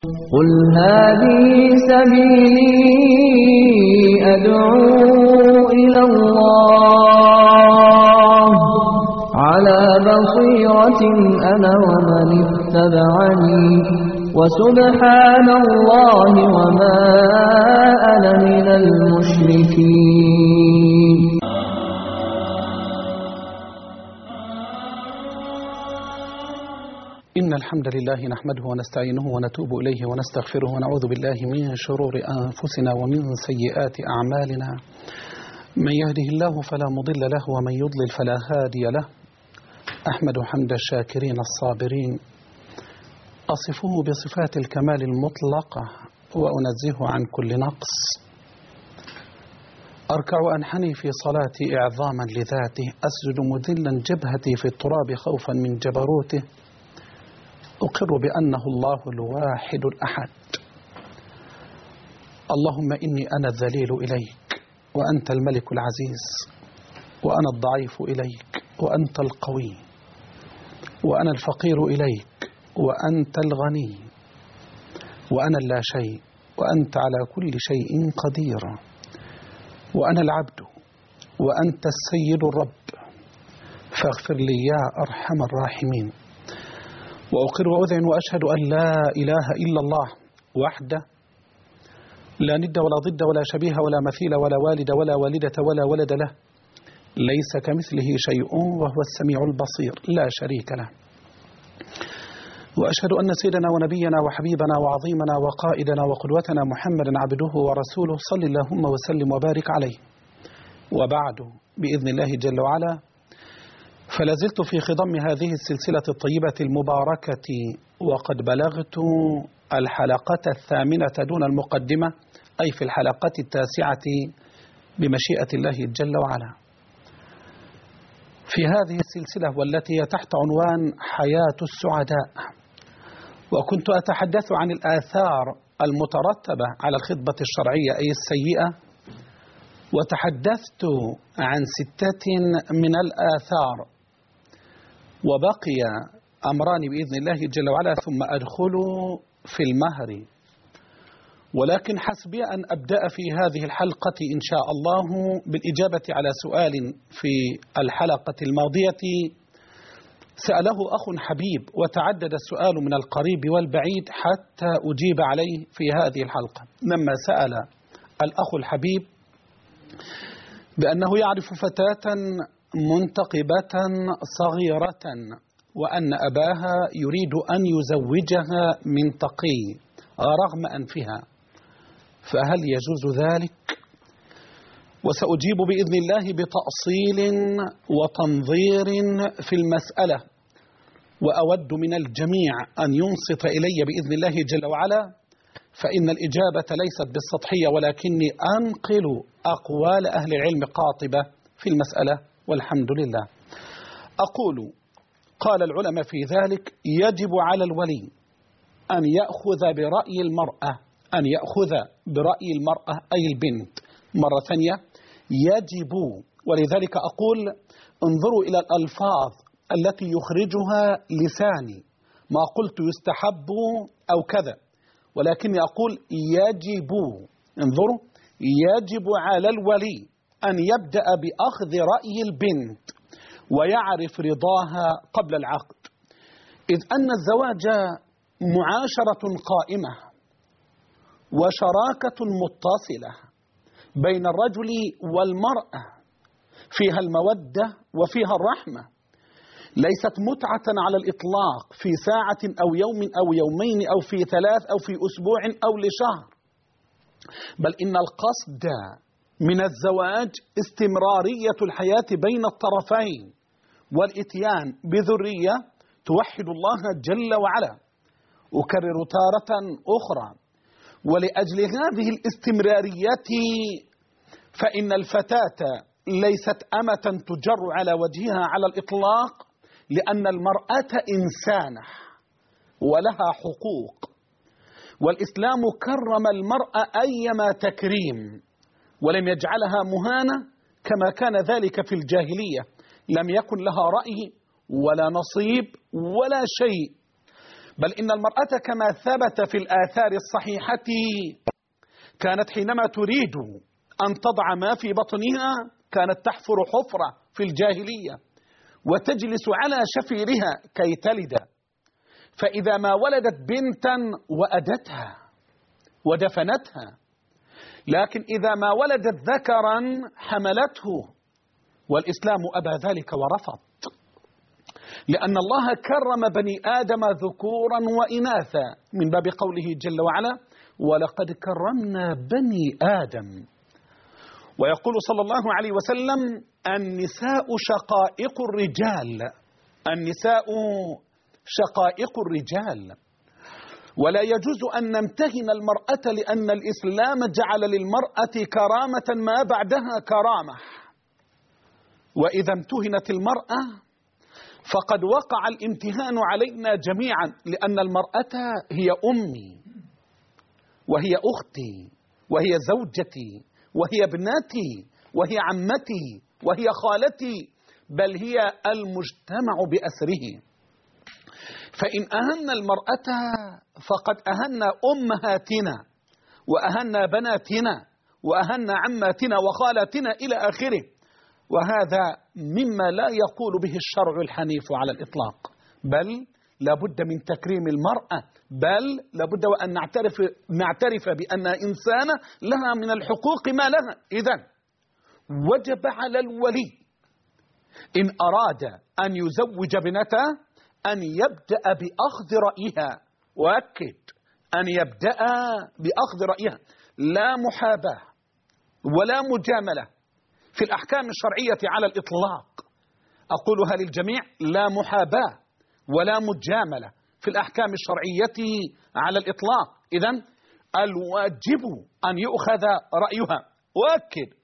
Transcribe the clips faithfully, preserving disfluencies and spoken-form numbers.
قل هذه سبيلي أدعو إلى الله على بصيرة أنا ومن اتبعني وسبحان الله وما أنا من المشركين. إن الحمد لله نحمده ونستعينه ونتوب إليه ونستغفره ونعوذ بالله من شرور أنفسنا ومن سيئات أعمالنا. من يهده الله فلا مضل له ومن يضلل فلا هادي له. أحمد حمد الشاكرين الصابرين، أصفه بصفات الكمال المطلقة وأنزه عن كل نقص. أركع أنحني في صلاتي إعظاما لذاته، أسجد مذلا جبهتي في التراب خوفا من جبروته. أقر بأنه الله الواحد الأحد. اللهم إني أنا الذليل إليك وأنت الملك العزيز، وأنا الضعيف إليك وأنت القوي، وأنا الفقير إليك وأنت الغني، وأنا اللا شيء وأنت على كل شيء قدير، وأنا العبد وأنت السيد الرب، فاغفر لي يا أرحم الراحمين. وأقر وأذعن وأشهد أن لا إله إلا الله وحده لا ند ولا ضد ولا شبيه ولا مثيل ولا والد ولا والدة ولا ولد له، ليس كمثله شيء وهو السميع البصير لا شريك له. وأشهد أن سيدنا ونبينا وحبيبنا وعظيمنا وقائدنا وقدوتنا محمدا عبده ورسوله، صلى اللهم وسلم وبارك عليه. وبعد، بإذن الله جل وعلا، فلازلت في خضم هذه السلسلة الطيبة المباركة، وقد بلغت الحلقة الثامنة دون المقدمة، أي في الحلقة التاسعة بمشيئة الله جل وعلا. في هذه السلسلة والتي هي تحت عنوان حياة السعداء، وكنت أتحدث عن الآثار المترتبة على الخطبة الشرعية أي السيئة، وتحدثت عن ستة من الآثار، وبقي أمران بإذن الله جل وعلا ثم أدخل في المهر. ولكن حسبي أن أبدأ في هذه الحلقة إن شاء الله بالإجابة على سؤال في الحلقة الماضية سأله أخ حبيب، وتعدد السؤال من القريب والبعيد حتى أجيب عليه في هذه الحلقة. لما سأل الأخ الحبيب بأنه يعرف فتاة منتقبة صغيرة وأن أباها يريد أن يزوجها من تقي رغم أنفها، فهل يجوز ذلك؟ وسأجيب بإذن الله بتأصيل وتنظير في المسألة، وأود من الجميع أن ينصت إلي بإذن الله جل وعلا، فإن الإجابة ليست بالسطحية ولكني أنقل أقوال أهل العلم قاطبة في المسألة والحمد لله. أقول: قال العلماء في ذلك: يجب على الولي أن يأخذ برأي المرأة، أن يأخذ برأي المرأة أي البنت. مرة ثانية، يجب، ولذلك أقول انظروا إلى الألفاظ التي يخرجها لساني، ما قلت يستحب أو كذا، ولكني أقول يجب. انظروا، يجب على الولي أن يبدأ بأخذ رأي البنت ويعرف رضاها قبل العقد، إذ أن الزواج معاشرة قائمة وشراكة متصلة بين الرجل والمرأة، فيها المودة وفيها الرحمة، ليست متعة على الإطلاق في ساعة أو يوم أو يومين أو في ثلاث أو في أسبوع أو لشهر، بل إن القصد من الزواج استمرارية الحياة بين الطرفين والإتيان بذرية توحد الله جل وعلا. أكرر تارة أخرى، ولأجل هذه الاستمرارية فإن الفتاة ليست أمة تجر على وجهها على الإطلاق، لأن المرأة إنسانة ولها حقوق، والإسلام كرم المرأة أيما تكريم ولم يجعلها مهانة كما كان ذلك في الجاهلية، لم يكن لها رأي ولا نصيب ولا شيء. بل إن المرأة كما ثبت في الآثار الصحيحة كانت حينما تريد أن تضع ما في بطنها كانت تحفر حفرة في الجاهلية وتجلس على شفيرها كي تلد، فإذا ما ولدت بنتا وأدتها ودفنتها، لكن إذا ما ولدت ذكرا حملته، والإسلام أبى ذلك ورفض، لأن الله كرم بني آدم ذكورا وإناثا من باب قوله جل وعلا ولقد كرمنا بني آدم. ويقول صلى الله عليه وسلم النساء شقائق الرجال، النساء شقائق الرجال، ولا يجوز أن نمتهن المرأة لأن الإسلام جعل للمرأة كرامة ما بعدها كرامة، وإذا امتهنت المرأة فقد وقع الامتهان علينا جميعا، لأن المرأة هي أمي وهي أختي وهي زوجتي وهي ابنتي وهي عمتي وهي خالتي، بل هي المجتمع بأسره. فإن أهنا المرأة فقد أهنا أمهاتنا وأهنا بناتنا وأهنا عماتنا وخالاتنا إلى آخره، وهذا مما لا يقول به الشرع الحنيف على الإطلاق، بل لابد من تكريم المرأة، بل لابد وأن نعترف, نعترف بأن إنسانة لها من الحقوق ما لها. إذن وجب على الولي إن أراد أن يزوج ابنته أن يبدأ بأخذ رأيها، وأكد أن يبدأ بأخذ رأيها، لا محاباة ولا مجاملة في الأحكام الشرعية على الإطلاق، أقولها للجميع، لا محاباة ولا مجاملة في الأحكام الشرعية على الإطلاق. إذن الواجب أن يؤخذ رأيها، وأكد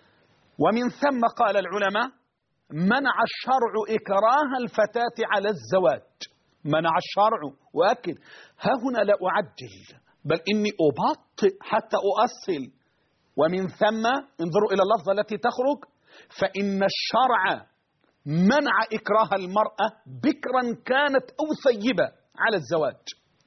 ومن ثم قال العلماء منع الشرع إكراه الفتاة على الزواج، منع الشرع، وأكد ها هنا لا أعجل بل إني أبطئ حتى أؤصل، ومن ثم انظروا إلى اللفظة التي تخرج، فإن الشرع منع إكراه المرأة بكرا كانت أو ثيبة على الزواج،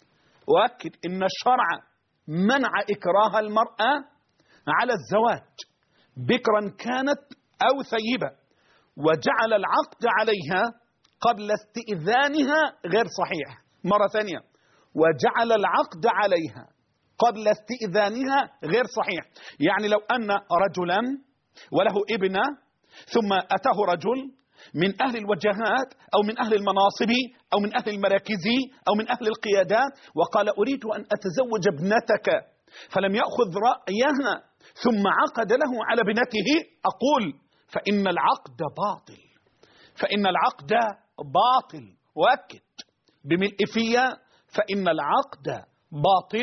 وأكد إن الشرع منع إكراه المرأة على الزواج بكرا كانت أو ثيبة، وجعل العقد عليها قبل استئذانها غير صحيح. مرة ثانية، وجعل العقد عليها قبل استئذانها غير صحيح، يعني لو أن رجلا وله ابنة ثم أتاه رجل من أهل الوجهات أو من أهل المناصب أو من أهل المراكز أو من أهل القيادات وقال أريد أن أتزوج ابنتك، فلم يأخذ رأيها ثم عقد له على ابنته، أقول فإن العقد باطل، فإن العقد باطل، وأكد بملء فيا فإن العقد باطل.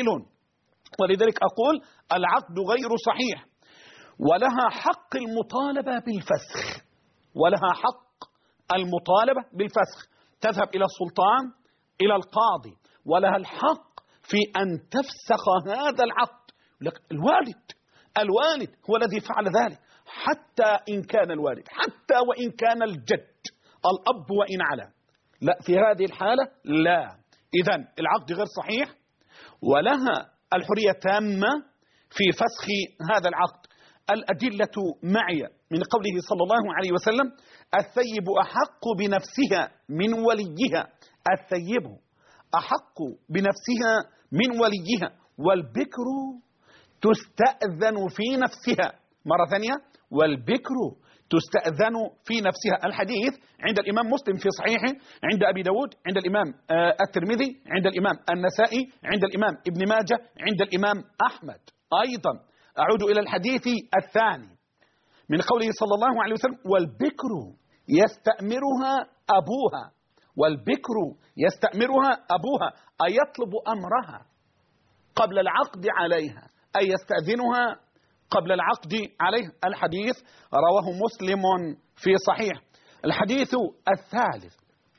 ولذلك أقول العقد غير صحيح، ولها حق المطالبة بالفسخ، ولها حق المطالبة بالفسخ، تذهب إلى السلطان إلى القاضي ولها الحق في أن تفسخ هذا العقد. الوالد الوالد هو الذي فعل ذلك، حتى إن كان الوالد، حتى وإن كان الجد، الأب وإن علا، لا، في هذه الحالة لا. إذن العقد غير صحيح، ولها الحرية تامة في فسخ هذا العقد. الأدلة معي من قوله صلى الله عليه وسلم الثيب أحق بنفسها من وليها، الثيب أحق بنفسها من وليها، والبكر تستأذن في نفسها. مرة ثانية، والبكر تستأذن في نفسها. الحديث عند الإمام مسلم في صحيحه، عند أبي داود، عند الإمام الترمذي، عند الإمام النسائي، عند الإمام ابن ماجه، عند الإمام أحمد أيضا. أعود إلى الحديث الثاني من قوله صلى الله عليه وسلم والبكر يستأمرها أبوها، والبكر يستأمرها أبوها، أي يطلب أمرها قبل العقد عليها، أي يستأذنها قبل العقد عليه. الحديث رواه مسلم في صحيح. الحديث الثالث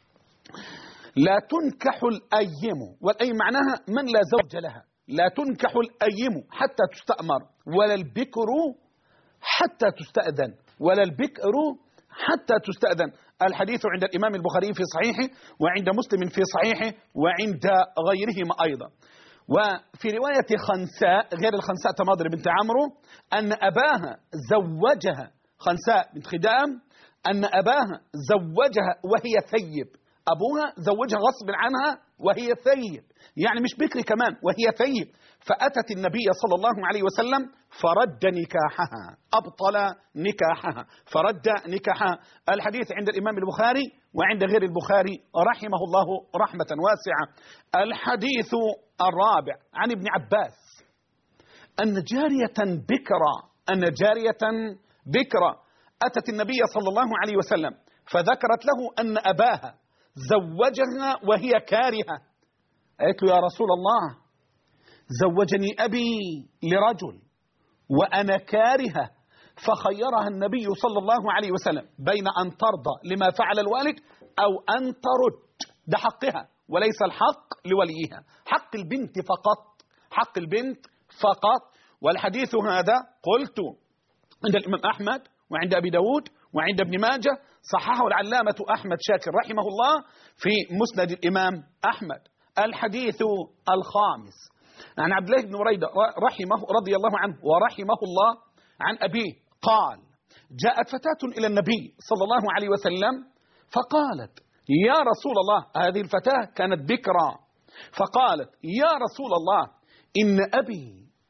لا تنكح الأيم، والأيم معناها من لا زوج لها، لا تنكح الأيم حتى تستأمر، ولا البكر حتى تستأذن، ولا البكر حتى تستأذن. الحديث عند الإمام البخاري في صحيحه، وعند مسلم في صحيحه، وعند غيرهما أيضا. وفي رواية خنساء غير الخنساء تماضر بنت عمرو أن أباها زوجها، خنساء بنت خدام، أن أباها زوجها وهي ثيب، أبوها زوجها غصب عنها وهي ثيب، يعني مش بكر كمان، وهي ثيب. فأتت النبي صلى الله عليه وسلم فرد نكاحها، أبطل نكاحها، فرد نكاحها. الحديث عند الإمام البخاري وعند غير البخاري رحمه الله رحمة واسعة. الحديث الرابع عن ابن عباس أن جارية بكرة أن جارية بكرة أتت النبي صلى الله عليه وسلم فذكرت له أن أباها زوجها وهي كارهة. قالت له: يا رسول الله، زوجني أبي لرجل وأنا كارهة. فخيرها النبي صلى الله عليه وسلم بين أن ترضى لما فعل الوالد أو أن ترد، ده حقها وليس الحق لوليها، حق البنت فقط، حق البنت فقط. والحديث هذا قلت عند الإمام أحمد وعند أبي داود وعند ابن ماجه، صححه العلامة أحمد شاكر رحمه الله في مسند الإمام أحمد. الحديث الخامس عن عبد الله بن بريدة رحمه رضي الله عنه ورحمه الله عن أبيه قال: جاءت فتاة إلى النبي صلى الله عليه وسلم فقالت: يا رسول الله، هذه الفتاة كانت بكرا، فقالت: يا رسول الله، إن أبي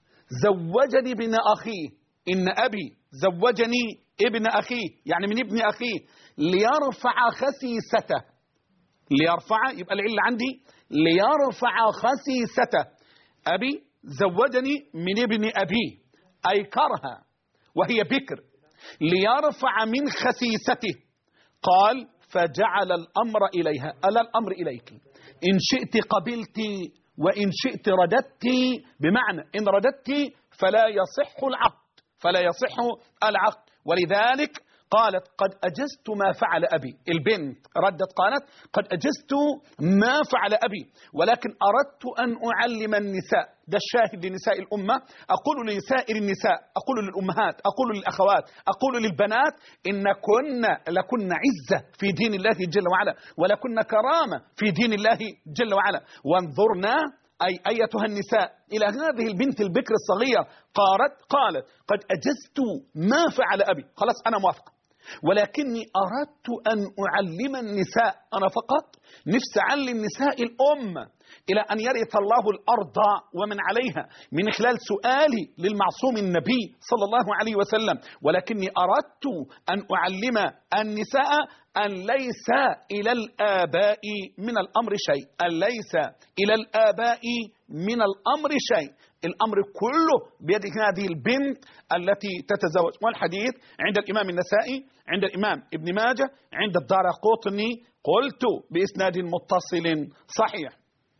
زوجني ابن أخيه، إن أبي زوجني ابن أخيه، يعني من ابن أخيه، ليرفع خسيسته، ليرفع، يبقى العلة عندي ليرفع خسيسته. أبي زوجني من ابن أبيه أي كرها وهي بكر، ليرفع من خسيسته. قال: فجعل الأمر إليها، ألا الأمر إليك، إن شئت قبلت وإن شئت رددت، بمعنى إن رددت فلا يصح العقد، فلا يصح العقد. ولذلك قالت: قد أجزت ما فعل أبي، البنت ردت قالت: قد أجزت ما فعل أبي، ولكن أردت أن أعلم النساء، ده الشاهد لنساء الأمة، أقول لسائر النساء، أقول للأمهات، أقول للأخوات، أقول للبنات: إن كنا لكن عزة في دين الله جل وعلا، ولكن كرامة في دين الله جل وعلا. وانظرنا أي أيتها النساء إلى هذه البنت البكر الصغيرة، قالت قالت قد أجزت ما فعل أبي، خلاص أنا موافقة، ولكني أردت أن أعلم النساء، أنا فقط نفسي أعلم نساء الأمة إلى أن يرث الله الأرض ومن عليها من خلال سؤالي للمعصوم النبي صلى الله عليه وسلم، ولكني أردت أن أعلم النساء أن ليس إلى الآباء من الأمر شيء، أن ليس إلى الآباء من الأمر شيء، الأمر كله بيد هذه البنت التي تتزوج. والحديث عند الإمام النسائي، عند الإمام ابن ماجه، عند الدارقطني، قلت بإسناد متصل صحيح.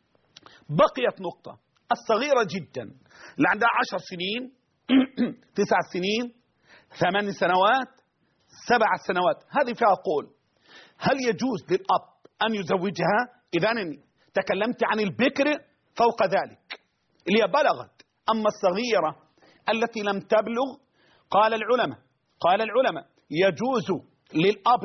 بقيت نقطة الصغيرة جدا اللي عندها عشر سنين تسع سنين ثمان سنوات سبع سنوات، هذه فيها قول: هل يجوز للأب أن يزوجها؟ إذا تكلمت عن البكر فوق ذلك اللي بلغت، أما الصغيرة التي لم تبلغ قال العلماء قال العلماء يجوز للأب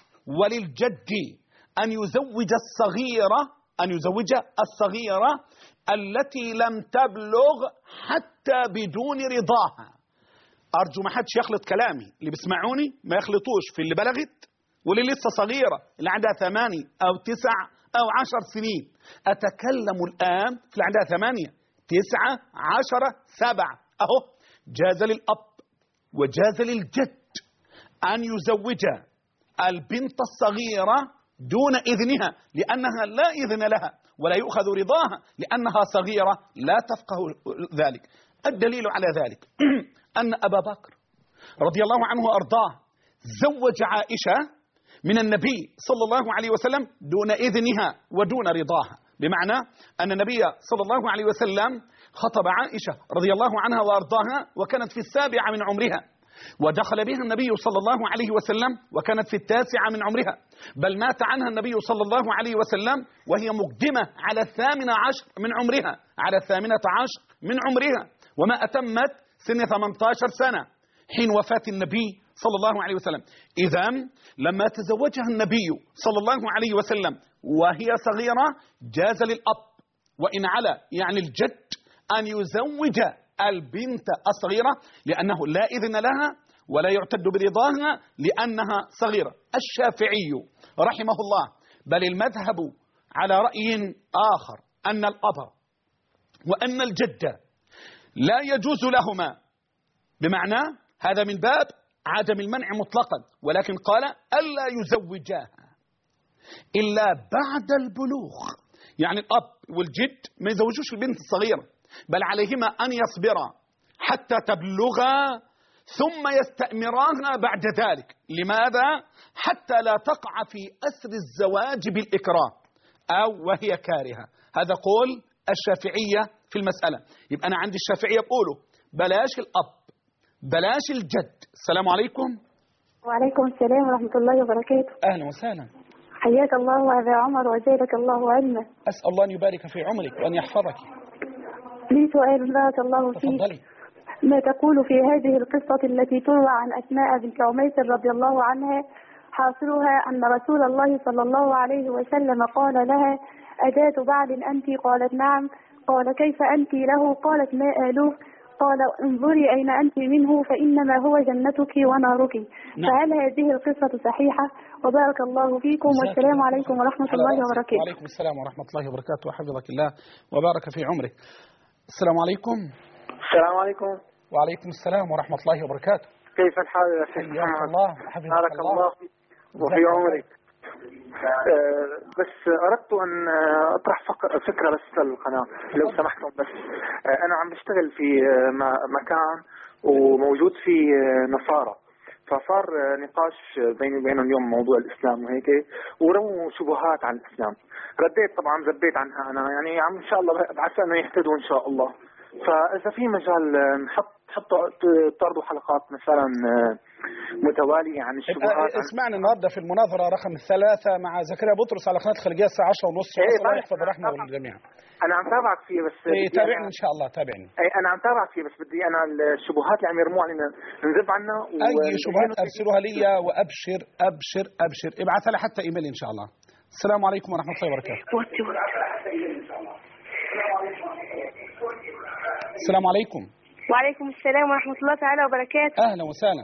وللجد أن يزوج الصغيرة أن يزوج الصغيرة التي لم تبلغ حتى بدون رضاها. أرجو ما حدش يخلط كلامي، اللي بيسمعوني ما يخلطوش في اللي بلغت واللي لسه صغيرة، اللي عندها ثمانية أو تسع أو عشر سنين. أتكلم الآن في اللي عندها ثمانية تسعة عشرة سبعة. أهو جاز للأب وجاز للجد أن يزوج البنت الصغيرة دون إذنها، لأنها لا إذن لها ولا يؤخذ رضاها لأنها صغيرة لا تفقه ذلك. الدليل على ذلك أن أبا بكر رضي الله عنه وأرضاه زوج عائشة من النبي صلى الله عليه وسلم دون إذنها ودون رضاها، بمعنى أن النبي صلى الله عليه وسلم خطب عائشة رضي الله عنها وأرضاها وكانت في السابعة من عمرها، ودخل بها النبي صلى الله عليه وسلم وكانت في التاسعة من عمرها، بل مات عنها النبي صلى الله عليه وسلم وهي مقدمة على الثامنة عشر من عمرها، على الثامنة عشر من عمرها، وما أتمت سن ثمانية عشر سنة حين وفاة النبي صلى الله عليه وسلم. إذن لما تزوجها النبي صلى الله عليه وسلم وهي صغيرة جاز للأب وإن على يعني الجد أن يزوج البنت الصغيرة لأنه لا إذن لها ولا يعتد برضاها لأنها صغيرة. الشافعي رحمه الله بل المذهب على رأي آخر أن الأب وأن الجد لا يجوز لهما، بمعنى هذا من باب عدم المنع مطلقا، ولكن قال ألا يزوجاها إلا بعد البلوغ، يعني الأب والجد ما يزوجوش البنت الصغيرة، بل عليهما أن يصبرا حتى تبلغا ثم يستأمراها بعد ذلك. لماذا؟ حتى لا تقع في أسر الزواج بالإكراه أو وهي كارهة. هذا قول الشافعية في المسألة. يبقى أنا عندي الشافعية بقوله بلاش الأب بلاش الجد. السلام عليكم. وعليكم السلام ورحمة الله وبركاته. أهلا وسهلا. حياك الله أبا عمر وزادك الله علما. أسأل الله أن يبارك في عمرك وأن يحفظك. لي سؤال بارك الله فيك. تفضلي. ما تقول في هذه القصة التي تروى عن أسماء بنت عميس رضي الله عنها؟ حاصلها أن رسول الله صلى الله عليه وسلم قال لها أذات بعل أنت؟ قالت نعم. قال كيف أنت له؟ قالت ما آلوه. قال انظري أين أنت منه فإنما هو جنتك ونارك. نعم. فهل هذه القصة صحيحة؟ وبارك الله فيكم والسلام عليكم ورحمة الله وبركاته. وعليكم السلام ورحمة الله وبركاته وحفظك الله وبارك في عمرك. السلام عليكم. السلام عليكم. وعليكم السلام ورحمة الله وبركاته. كيف الحال يا شيخ محمد؟ الله حفظك بارك الله وفي عمرك. أه بس أردت أن أطرح فكرة بس القناة لو سمحتم. بس أه أنا عم بشتغل في مكان وموجود في نصارى، فصار نقاش بيني وبينهم اليوم موضوع الإسلام وهيك، ورموا شبهات عن الإسلام. رديت طبعا زبيت عنها أنا، يعني عم إن شاء الله بعسى أنه يهتدوا إن شاء الله. فإذا في مجال نحط حطوا تعرضوا حلقات مثلا متوالية عن الشبهات. اسمعنا النهارده في المناظرة رقم ثلاثة مع زكريا بطرس على قناة الخليجية الساعة عشرة ونص. الله يحفظ رحمه للجميع. أنا عم تابعك فيه بس إيه تابعني إن شاء الله تابعني. أي أنا عم تابعك فيه بس بدي أنا الشبهات اللي عم يرموها علينا نذب عنها. أي شبهات أرسلوها لي وأبشر أبشر أبشر ابعثها لي حتى إيميل إن شاء الله. السلام عليكم ورحمة الله وبركاته. السلام عليكم. وعليكم السلام ورحمة الله تعالى وبركاته. أهلا وسهلا.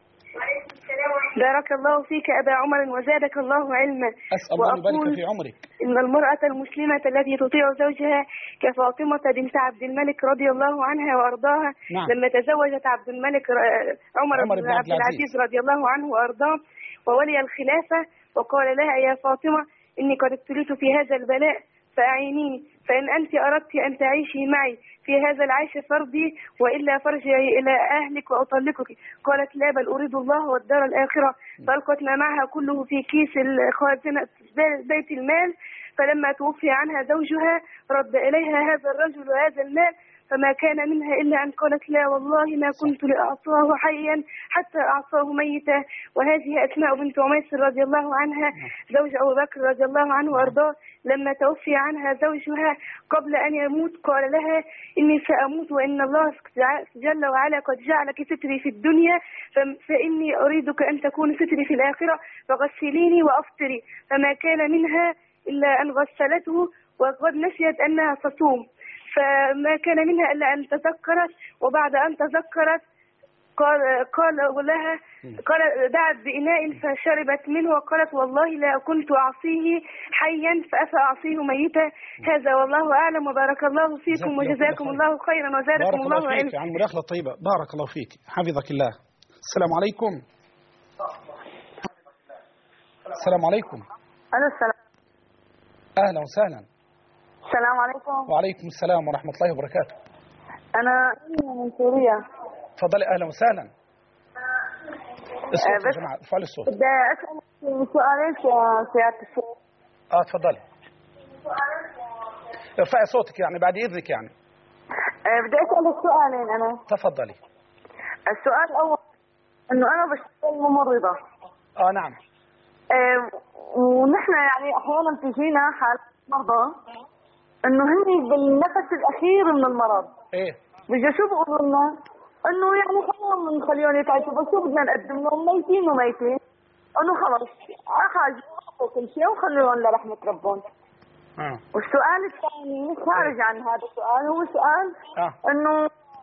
بارك الله فيك أبا عمر وزادك الله علما. أسأل الله يبارك في عمرك. إن المرأة المسلمة التي تطيع زوجها كفاطمة بنت عبد الملك رضي الله عنها وأرضاها. نعم. لما تزوجت عبد الملك عمر, عمر بن عبد العزيز رضي الله عنه وأرضاه وولي الخلافة، وقال لها يا فاطمة إني قد ابتليت في هذا البلاء فأعينيني، فإن أنت أردت أن تعيشي معي في هذا العيش فردي وإلا فرجعي إلى أهلك وأطلقك. قالت لا بل أريد الله والدار الآخرة. فألقت ما معها كله في كيس خازنة بيت المال. فلما توفي عنها زوجها رد إليها هذا الرجل هذا المال، فما كان منها إلا أن قالت لا والله ما كنت لأعصاه حيا حتى أعصاه ميتا. وهذه أسماء بنت عميس رضي الله عنها زوج أبو بكر رضي الله عنه وأرضاه. لما توفي عنها زوجها قبل أن يموت قال لها إني سأموت وإن الله جل وعلا قد جعلك ستري في الدنيا فإني أريدك أن تكون ستري في الآخرة فغسليني وأفطري. فما كان منها إلا أن غسلته وقد نسيت أنها تصوم، فما كان منها إلا أن تذكرت، وبعد أن تذكرت قال قال لها قال دعت بإناء فشربت منه وقالت والله لا كنت أعصيه حيا فأفأعصيه ميتا. هذا والله أعلم وبارك الله فيكم وجزاكم الله خيرا وزادكم الله علما. بارك الله فيك عن المداخلة الطيبة. بارك الله فيك حفظك الله. السلام عليكم. السلام عليكم. ألو السلام. أهلا وسهلا. السلام عليكم. وعليكم السلام ورحمة الله وبركاته. أنا من سوريا. تفضلي. أهلا وسهلا. الصوت يا جماعة ارفعوا لي الصوت. بدي أسأل سؤالين يا سيادة الشيخ. اه تفضلي. ارفعي صوتك يعني بعد إذنك يعني. أه بدي أسأل سؤالين أنا. تفضلي. السؤال الأول إنه أنا بشتغل ممرضة. اه نعم. أه ونحن يعني أحيانا تجينا حالات مرضى إنه هني بالنفس الأخير من المرض. إيه. بيجي شو بقولوا لنا؟ انه يعني خليهم نخليهم يتعشوا، بس شو بدنا نقدم لهم؟ ميتين وميتين، انه خلص اخذوا كل شيء وخليهم لرحمة ربهم. آه. والسؤال الثاني خارج عن هذا السؤال، هو سؤال آه. انه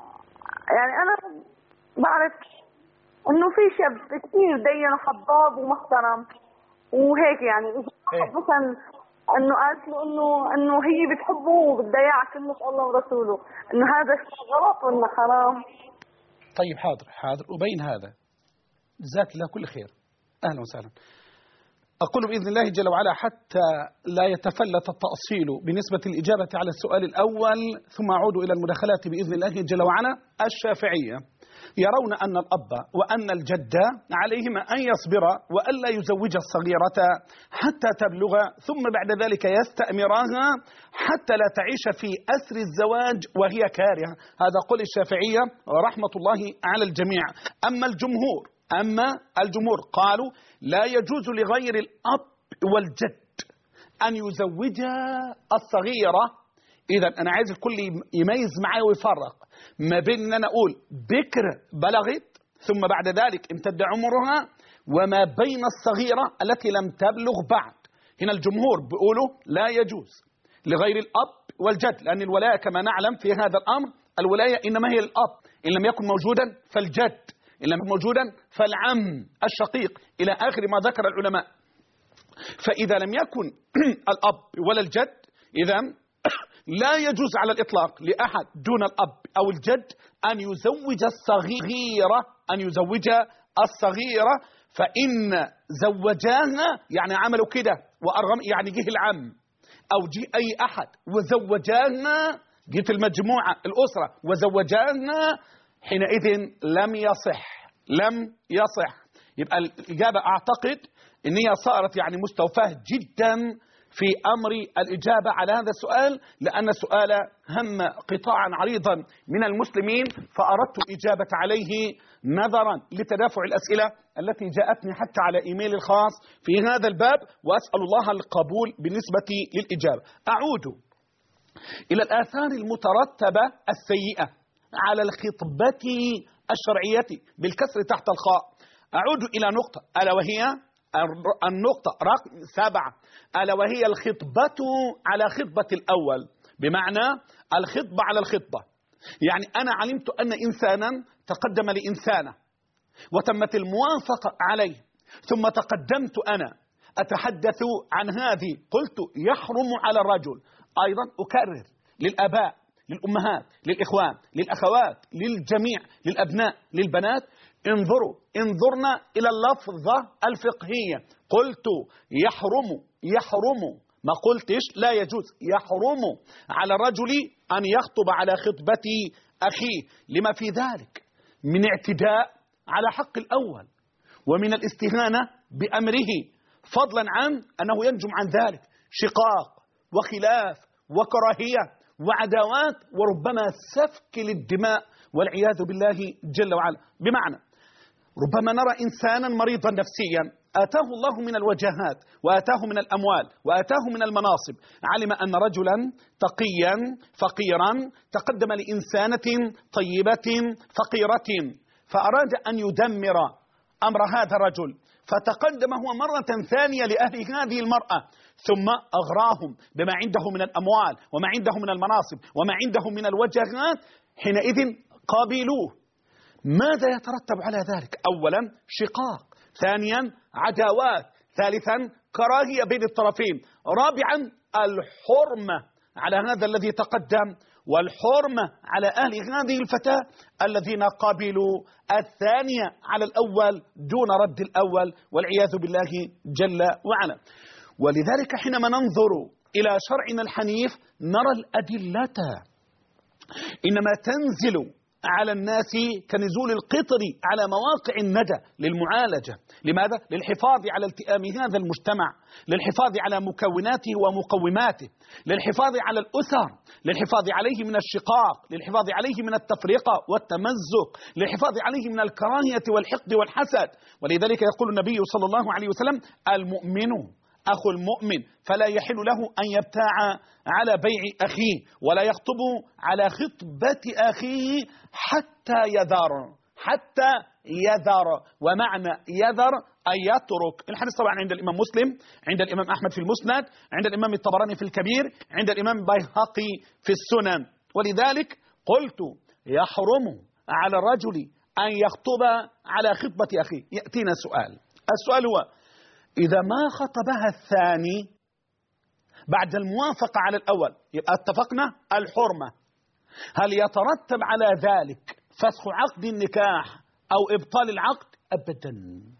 يعني انا بعرف انه في شاب كثير دين وحباب ومحترم وهيك، يعني اذا مثلا انه قالت له انه انه هي بتحبه وبدها اياه على كلمة الله ورسوله، انه هذا الشيء غلط ولا حرام؟ طيب حاضر حاضر أبين هذا. جزاك الله كل خير. أهلا وسهلا. أقول بإذن الله جل وعلا حتى لا يتفلت التأصيل بالنسبة للإجابة على السؤال الأول، ثم أعود إلى المداخلات بإذن الله جل وعلا. الشافعية يرون أن الأب وأن الجد عليهما أن يصبر وألا يزوج الصغيرة حتى تبلغ، ثم بعد ذلك يستأمرها حتى لا تعيش في أسر الزواج وهي كارهة. هذا قول الشافعية رحمة الله على الجميع. أما الجمهور أما الجمهور قالوا لا يجوز لغير الأب والجد أن يزوج الصغيرة. إذا أنا عايز الكل يميز معي ويفرق ما بين أن أنا أقول بكر بلغت ثم بعد ذلك امتد عمرها، وما بين الصغيرة التي لم تبلغ بعد. هنا الجمهور بيقولوا لا يجوز لغير الأب والجد، لأن الولاية كما نعلم في هذا الأمر الولاية إنما هي الأب، إن لم يكن موجودا فالجد، إن لم يكن موجودا فالعم الشقيق، إلى آخر ما ذكر العلماء. فإذا لم يكن الأب ولا الجد، إذا لا يجوز على الإطلاق لأحد دون الأب أو الجد أن يزوج الصغيرة أن يزوج الصغيرة فإن زوجاها يعني عملوا كده وأرغم، يعني جه العم أو جه أي أحد وزوجاها، جيت المجموعة الأسرة وزوجاها، حينئذ لم يصح لم يصح. يبقى الإجابة أعتقد إن هي صارت يعني مستوفاة جدا في أمر الإجابة على هذا السؤال، لأن السؤال هم قطاعا عريضا من المسلمين، فأردت الإجابة عليه نظرا لتدافع الأسئلة التي جاءتني حتى على إيميل الخاص في هذا الباب، وأسأل الله القبول بالنسبة للإجابة. أعود إلى الآثار المترتبة السيئة على الخطبة الشرعية بالكسر تحت الخاء. أعود إلى نقطة ألا وهي النقطة رقم سبعة، ألا وهي الخطبة على خطبة الأول، بمعنى الخطبة على الخطبة. يعني أنا علمت أن إنسانا تقدم لإنسانة وتمت الموافقة عليه، ثم تقدمت أنا أتحدث عن هذه، قلت يحرم على الرجل. أيضا أكرر للآباء للأمهات للإخوان للأخوات للجميع للأبناء للبنات، انظروا انظرنا إلى اللفظة الفقهية. قلت يحرم يحرم ما قلتش لا يجوز، يحرم على الرجل أن يخطب على خطبة أخيه، لما في ذلك من اعتداء على حق الأول ومن الاستهانة بأمره، فضلا عن أنه ينجم عن ذلك شقاق وخلاف وكراهية وعداوات وربما سفك للدماء والعياذ بالله جل وعلا. بمعنى ربما نرى إنسانا مريضا نفسيا آتاه الله من الوجهات وآتاه من الأموال وآتاه من المناصب، علم أن رجلا تقيا فقيرا تقدم لإنسانة طيبة فقيرة، فأراد أن يدمر أمر هذا الرجل، فتقدم هو مرة ثانية لأهل هذه المرأة، ثم أغراهم بما عنده من الأموال وما عنده من المناصب وما عنده من الوجهات، حينئذ قابلوه. ماذا يترتب على ذلك؟ أولا شقاق، ثانيا عداوات، ثالثا كراهية بين الطرفين، رابعا الحرمة على هذا الذي تقدم، والحرمة على أهل هذه الفتاة الذين قابلوا الثانية على الأول دون رد الأول والعياذ بالله جل وعلا. ولذلك حينما ننظر إلى شرعنا الحنيف نرى الأدلة إنما تنزل على الناس كنزول القطر على مواقع الندى للمعالجة. لماذا؟ للحفاظ على التئام هذا المجتمع، للحفاظ على مكوناته ومقوماته، للحفاظ على الأسر، للحفاظ عليه من الشقاق، للحفاظ عليه من التفرقة والتمزق، للحفاظ عليه من الكراهية والحقد والحسد. ولذلك يقول النبي صلى الله عليه وسلم المؤمن أخو المؤمن، فلا يحل له أن يبتاع على بيع أخيه ولا يخطب على خطبة أخيه حتى يذر، حتى يذر. ومعنى يذر أن يترك. الحديث طبعا عند الإمام مسلم، عند الإمام أحمد في المسند، عند الإمام الطبراني في الكبير، عند الإمام البيهقي في السنن. ولذلك قلت يحرم على الرجل أن يخطب على خطبة أخيه. يأتينا سؤال، السؤال هو إذا ما خطبها الثاني بعد الموافقة على الأول، يبقى اتفقنا الحرمة، هل يترتب على ذلك فسخ عقد النكاح أو إبطال العقد؟ أبدا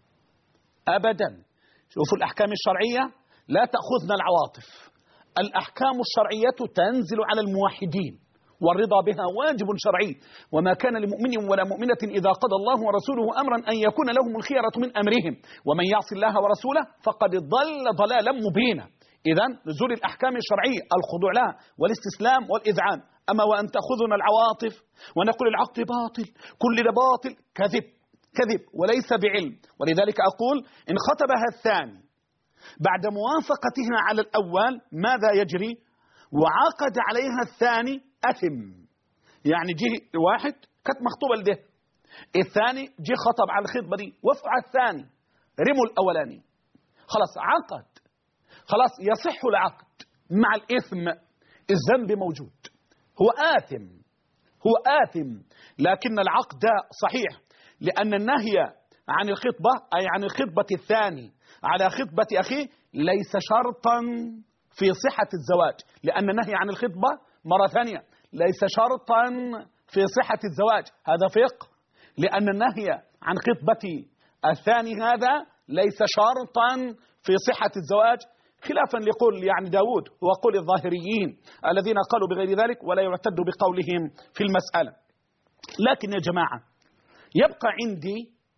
أبدا. شوفوا الأحكام الشرعية لا تأخذنا العواطف. الأحكام الشرعية تنزل على الموحدين والرضا بها واجب شرعي. وما كان لمؤمن ولا مؤمنة إذا قضى الله ورسوله أمرا أن يكون لهم الخيرة من أمرهم ومن يعص الله ورسوله فقد ضل ضلالا مبينا. إذن نزول الأحكام الشرعية الخضوع لها والاستسلام والإذعان. أما وأن تأخذنا العواطف ونقول العقد باطل، كل ده باطل، كذب كذب وليس بعلم. ولذلك أقول إن خطبها الثاني بعد موافقتها على الأول ماذا يجري؟ وعقد عليها الثاني أثم. يعني جه واحد كانت مخطوبة لده، الثاني جه خطب على الخطبة دي، وافق على الثاني، رموا الأولاني، خلاص عقد، خلاص يصح العقد مع الإثم، الذنب موجود، هو آثم، هو آثم، لكن العقد صحيح، لأن النهي عن الخطبة أي عن الخطبة الثاني على خطبة أخيه ليس شرطا في صحة الزواج، لأن النهي عن الخطبة مرة ثانية ليس شرطا في صحة الزواج، هذا فقه، لأن النهي عن خطبة الثاني هذا ليس شرطا في صحة الزواج، خلافا لقول يعني داود وقول الظاهريين الذين قالوا بغير ذلك ولا يعتد بقولهم في المسألة. لكن يا جماعة يبقى عندي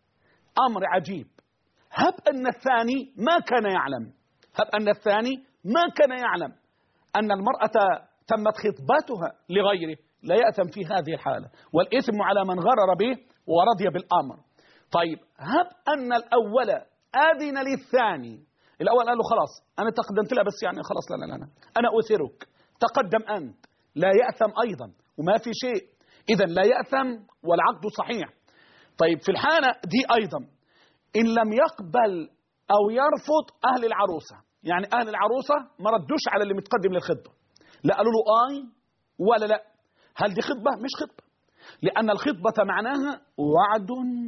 أمر عجيب، هب أن الثاني ما كان يعلم، هب أن الثاني ما كان يعلم أن المرأة تمت خطبتها لغيره، لا يأثم في هذه الحالة، والإثم على من غرر به ورضي بالأمر. طيب هب أن الأول آذن للثاني، الأول قال له خلاص أنا تقدمت لها بس يعني خلاص لا لا لا أنا أثرك، تقدم أنت، لا يأثم أيضا وما في شيء، إذن لا يأثم والعقد صحيح. طيب في الحالة دي أيضا إن لم يقبل أو يرفض أهل العروسة، يعني أهل العروسة ما ردوش على اللي متقدم للخطبة، لا قالوا له آي ولا لا، هل دي خطبة؟ مش خطبة، لأن الخطبة معناها وعد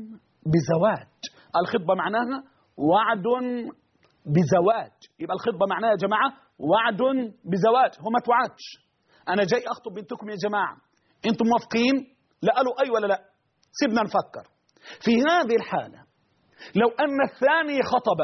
بزواج، الخطبة معناها وعد بزواج، يبقى الخطبة معناها يا جماعة وعد بزواج، هو ما توعدش أنا جاي أخطب بنتكم يا جماعة أنتم موافقين؟ لا قالوا أي ولا لا، سيبنا نفكر. في هذه الحالة لو أن الثاني خطب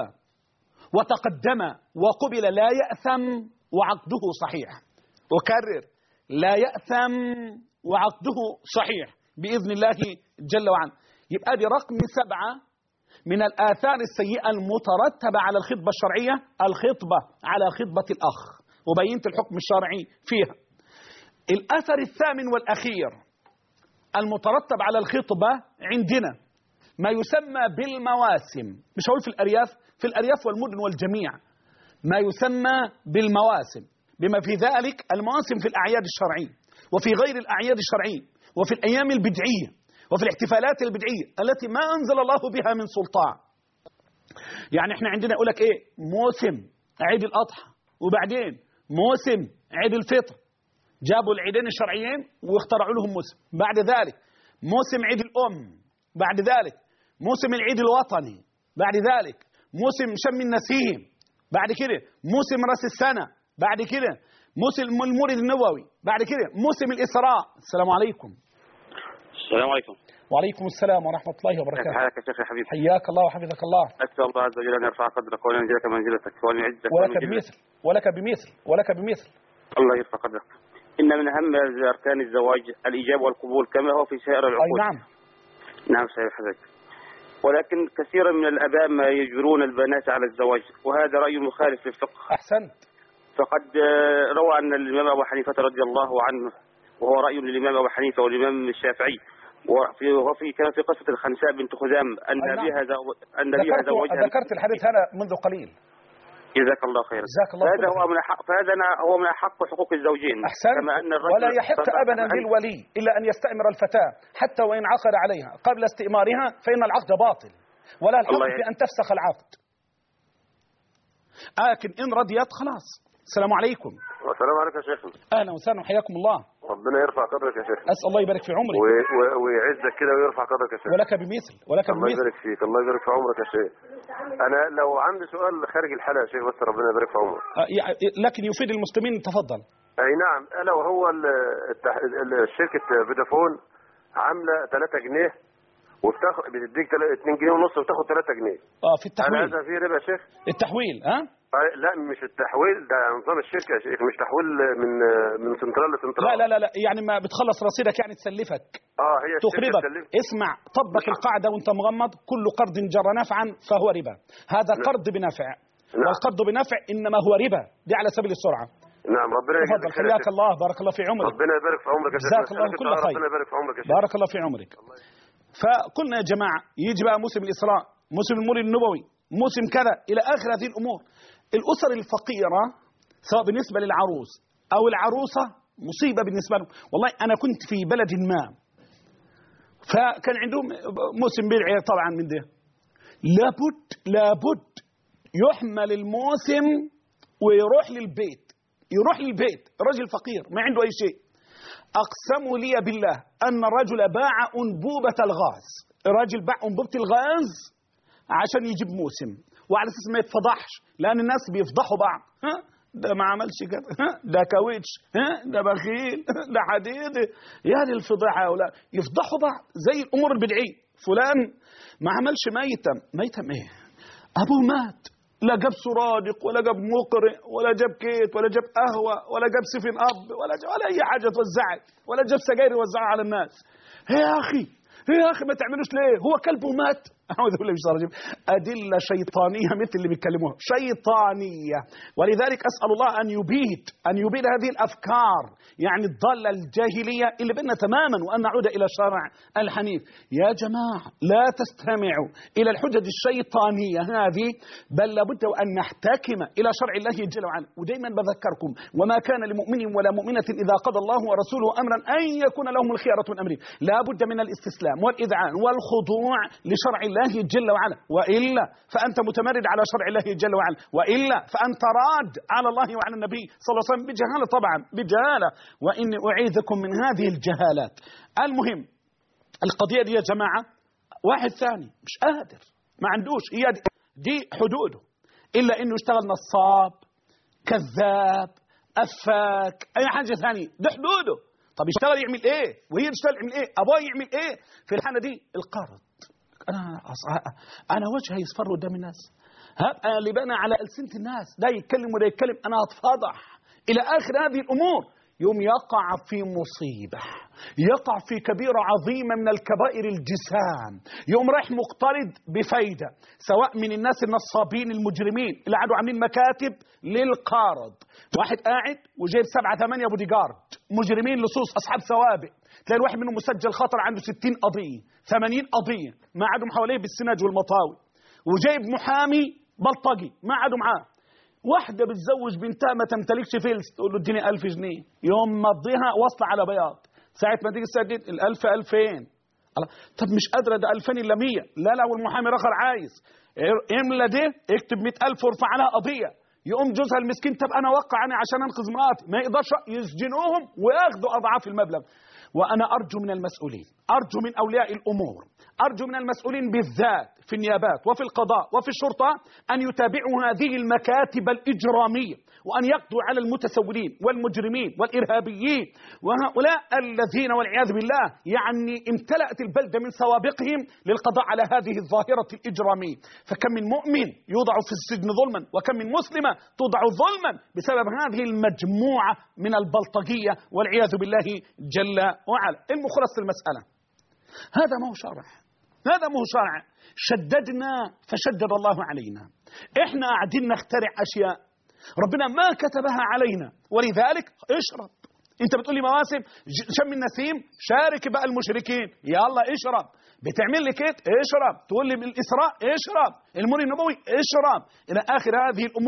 وتقدم وقبل لا يأثم وعقده صحيح، أكرر لا يأثم وعقده صحيح بإذن الله جل وعلا. يبقى دي رقم سبعة من الآثار السيئة المترتبة على الخطبة الشرعية، الخطبة على خطبة الأخ، وبينت الحكم الشرعي فيها. الأثر الثامن والأخير المترتب على الخطبة عندنا ما يسمى بالمواسم، مش هقول في الأرياف، في الأرياف والمدن والجميع ما يسمى بالمواسم، بما في ذلك المواسم في الأعياد الشرعية وفي غير الأعياد الشرعية وفي الأيام البدعية وفي الاحتفالات البدعية التي ما أنزل الله بها من سلطان. يعني احنا عندنا يقول لك ايه، موسم عيد الأضحى وبعدين موسم عيد الفطر، جابوا العيدين الشرعيين واخترعوا لهم موسم، بعد ذلك موسم عيد الأم، بعد ذلك موسم العيد الوطني، بعد ذلك موسم شم النسيم، بعد كده موسم رأس السنة، بعد كده موسم المولد النبوي، بعد كده موسم الإسراء. السلام عليكم. السلام عليكم. وعليكم السلام ورحمة الله وبركاته. كيف حالك يا شيخ يا حبيبي؟ حياك الله وحفظك الله. أسأل الله عز وجل أن يرفع قدرك وأن ينزلك منزلتك وأن يعزك ولك بمثل ولك بمثل ولك بمثل. الله يرفع قدرك. إن من أهم أركان الزواج الإيجاب والقبول كما هو في سائر العقود. أي نعم. نعم صحيح حضرتك. ولكن كثيرا من الآباء ما يجبرون البنات على الزواج، وهذا رأي مخالف للفقه. أحسنت. فقد روى أن الإمام أبو حنيفة رضي الله عنه، وهو رأي للإمام أبو حنيفة والإمام الشافعي، وفي وفي كان في قصة الخنساء بنت خزام أن أبيها أن أبيها زوجها. ذكرت الحديث هذا منذ قليل. جزاك الله خيرا. جزاك الله فهذا هو من حق فهذا هو من حق حقوق الزوجين. أحسن. كما أن الرجل ولا يحق أبدا للولي إلا أن يستأمر الفتاة حتى وإن عقد عليها قبل استئمارها فإن العقد باطل، ولا الحق في أن تفسخ العقد. لكن إن رضيت خلاص. السلام عليكم. السلام عليكم يا شيخنا. أهلا وسهلا وحياكم الله. ربنا يرفع قدرك يا شيخ. أسأل الله يبارك في عمرك ويعزك كده ويرفع قدرك يا شيخ. ولك بمثل ولك بمثل. الله يبارك فيك، الله يبارك في عمرك يا شيخ. أنا لو عندي سؤال خارج الحلقة يا شيخ بس ربنا يبارك في عمرك. لكن يفيد المسلمين، تفضل. أي نعم. ألا وهو الشركة فودافون عاملة ثلاثة جنيه وبتاخد بتديك اثنين جنيه ونص وتاخد ثلاثة جنيه. اه في التحويل. هذا فيه ربا يا شيخ؟ التحويل ها؟ لا مش التحويل، ده نظام الشركه يا شيخ، مش تحويل من من سنترال لسنترال. لا لا لا لا يعني ما بتخلص رصيدك يعني تسلفك. اه هي تقرضك. اسمع، طبق القاعده وانت مغمض: كل قرض جر نفعا فهو ربا. هذا نعم. قرض بنفع. نعم. والقرض بنفع انما هو ربا، دي على سبيل السرعه. نعم ربنا يجزاك خير. حياك الله، بارك الله في عمرك. ربنا يبارك في عمرك يا شيخ. جزاك الله كل خير. ربنا يبارك في عمرك يا شيخ. بارك الله في عمرك. فقلنا يا جماعه يجي بقى موسم الاسراء، موسم المولد النبوي، موسم كذا الى اخر هذه الامور. الاسر الفقيره سواء بالنسبه للعروس او العروسه مصيبه بالنسبه لهم. والله انا كنت في بلد ما فكان عندهم موسم بيع طبعا من ده، لابد لابد يحمل الموسم ويروح للبيت، يروح للبيت. رجل فقير ما عنده اي شيء، اقسموا لي بالله ان الرجل باع انبوبه الغاز، الراجل باع انبوبه الغاز عشان يجيب موسم، وعلى اساس ما يتفضحش، لان الناس بيفضحوا بعض. ها ده ما عملش كده، ها ده كاوتش، ها ده بخيل، ده حديد، يا دي الفضيحه. ولا يفضحوا بعض زي الامور البدعيه. فلان ما عملش ميتم، ميتم ايه؟ ابوه مات، لا جاب سرادق ولا جاب مقرئ ولا جاب كيت ولا جاب قهوه ولا جاب سفن اب ولا جاب ولا اي حاجه توزعت ولا جاب سجاير يوزعها على الناس. يا اخي يا اخي ما تعملوش ليه؟ هو كلبه مات. أعوذ بالله من الشيطان الرجيم. أدلة شيطانية مثل اللي بيتكلموها، شيطانية. ولذلك أسأل الله أن يبيد أن يبيد هذه الأفكار يعني الضالة الجاهلية اللي بيننا تماما، وأن نعود إلى الشرع الحنيف. يا جماعة لا تستمعوا إلى الحجج الشيطانية هذه، بل لابد أن نحتكم إلى شرع الله جل وعلا. ودائما بذكركم: وما كان لمؤمن ولا مؤمنة إذا قضى الله ورسوله أمرا أن يكون لهم الخيرة من أمرهم. لابد من الاستسلام والإذعان والخضوع لشرع الله جل وعلا، وإلا فأنت متمرد على شرع الله جل وعلا، وإلا فأنت راد على الله وعلى النبي صلى الله عليه وسلم بجهالة، طبعا بجهالة، وإني أعيذكم من هذه الجهالات. المهم القضية دي يا جماعة، واحد ثاني مش قادر، ما عندوش، هي دي, دي حدوده، إلا إنه يشتغل نصاب، كذاب، أفاك، أي حاجة ثانية، ده حدوده. طب يشتغل يعمل إيه؟ وهي تشتغل يعمل إيه؟ أبوه يعمل إيه؟ في الحالة دي القرض. أنا أنا وجهي يصفر قدام الناس، هبقى اللي بنا على ألسنة الناس، ده يتكلم وده يتكلم، أنا أتفضح إلى آخر هذه الأمور. يوم يقع في مصيبة، يقع في كبيرة عظيمة من الكبائر الجسام، يوم رايح مقترض بفايدة، سواء من الناس النصابين المجرمين اللي قعدوا عاملين مكاتب للقارض، واحد قاعد وجايب سبعة ثمانية بودي جارد مجرمين لصوص أصحاب سوابق، تلاقي الواحد منهم مسجل خطر عنده ستين قضية ثمانين قضية، ما عادوا حواليه بالسناج والمطاوي، وجايب محامي بلطجي ما عادوا معاه. واحدة بتزوج بنتها ما تمتلكش فلس، تقول له اديني ألف جنيه، يوم ما تضيها واصلة على بياض، ساعة ما تيجي تسدد الألف ألفين. الله، طب مش قادرة، ده ألفين إلا مية، لا لا والمحامي رخر عايز املا ده اكتب مئة ألف وارفع عليها قضية. يقوم جوزها المسكين: طب أنا وقع أنا عشان أنقذ مراتي، ما يقدرش، يسجنوهم وياخذوا أضعاف المبلغ. وأنا أرجو من المسؤولين، أرجو من أولياء الأمور، أرجو من المسؤولين بالذات في النيابات وفي القضاء وفي الشرطة أن يتابعوا هذه المكاتب الإجرامية، وأن يقضوا على المتسولين والمجرمين والإرهابيين وهؤلاء الذين والعياذ بالله يعني امتلأت البلدة من سوابقهم للقضاء على هذه الظاهرة الإجرامية. فكم من مؤمن يوضع في السجن ظلما، وكم من مسلمة توضع ظلما بسبب هذه المجموعة من البلطجية والعياذ بالله جل وعلا. المخلص المسألة هذا ما هو شرع، هذا ما هو شرع، شددنا فشدد الله علينا، احنا قاعدين نخترع أشياء ربنا ما كتبها علينا، ولذلك اشرب. انت بتقول لي مواسم شم النسيم، شارك بقى المشركين، يلا اشرب. بتعمل لي كده، اشرب. تقول لي بالإسراء، اشرب. المولد النبوي، اشرب، إلى آخر هذه الأمور.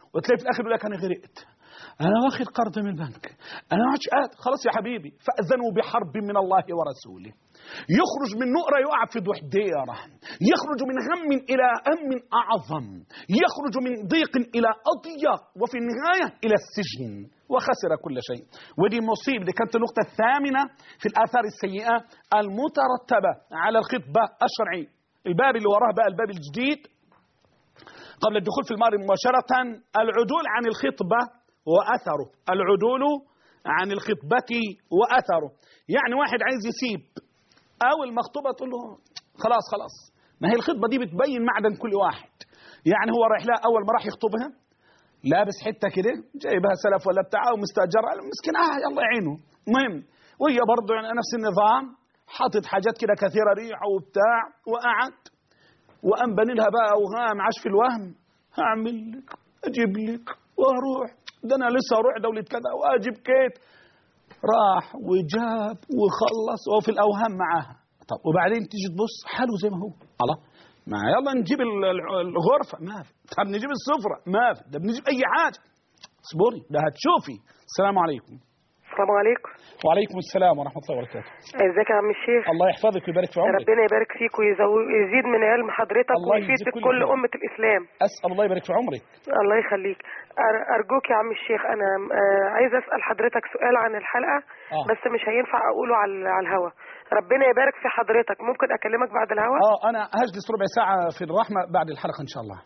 وتلاقي في الاخر يقول لك انا غرقت، انا واخد قرض من البنك، انا ما عادش قادر. خلاص يا حبيبي، فاذنوا بحرب من الله ورسوله. يخرج من نقرة يقع في ضحديرة، يخرج من هم إلى هم أعظم، يخرج من ضيق إلى أضيق، وفي النهاية إلى السجن، وخسر كل شيء. ودي مصيبة. دي كانت النقطة الثامنة في الآثار السيئة المترتبة على الخطبة الشرعي. الباب اللي وراه بقى الباب الجديد قبل الدخول في الماضي مباشرة، العدول عن الخطبة وأثره. العدول عن الخطبة وأثره، يعني واحد عايز يسيب أو المخطوبة تقول له خلاص خلاص. ما هي الخطبة دي بتبين معدن كل واحد. يعني هو رايح لها أول ما راح يخطبها لابس حتة كده جايبها سلف ولا بتاع ومستأجرها، مسكين آه يلا يعينه. المهم وهي برضه يعني نفس النظام، حاطط حاجات كده كثيرة ريحة وبتاع، وقعد وقام بني لها بقى أوهام، عاش في الوهم، هعمل لك أجيب لك وأروح، ده أنا لسه أروح دولة كذا وأجيب كيت. راح وجاب وخلص وفي الأوهام معاها. طب وبعدين تيجي تبص حاله زي ما هو، الله ما يلا نجيب الغرفة، ما في. طب نجيب السفرة، ما في. ده بنجيب أي حاجة. اصبري ده هتشوفي. السلام عليكم. السلام عليكم. وعليكم السلام ورحمة الله وبركاته. ازيك يا عم الشيخ؟ الله يحفظك ويبارك في عمرك. ربنا يبارك فيك ويزيد من علم حضرتك ويفيد كل, كل أمة الإسلام. أسأل الله يبارك في عمرك. الله يخليك. أرجوك يا عم الشيخ، أنا عايز أسأل حضرتك سؤال عن الحلقة آه. بس مش هينفع أقوله على الهوا. ربنا يبارك في حضرتك، ممكن أكلمك بعد الهوا؟ اه أنا هجلس ربع ساعة في الرحمة بعد الحلقة إن شاء الله.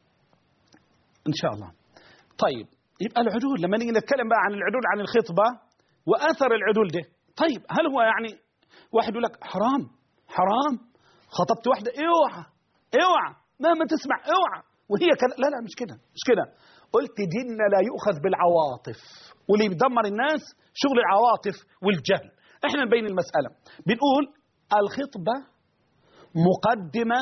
إن شاء الله. طيب يبقى العدول، لما نيجي نتكلم بقى عن العدول عن الخطبة وأثر العدول ده، طيب هل هو يعني واحد يقول لك حرام حرام خطبت واحدة اوعى اوعى مهما تسمع اوعى وهي كذا؟ لا لا مش كده مش كده. قلت ديننا لا يؤخذ بالعواطف، واللي بيدمر الناس شغل العواطف والجهل. احنا نبين المسألة، بنقول الخطبة مقدمة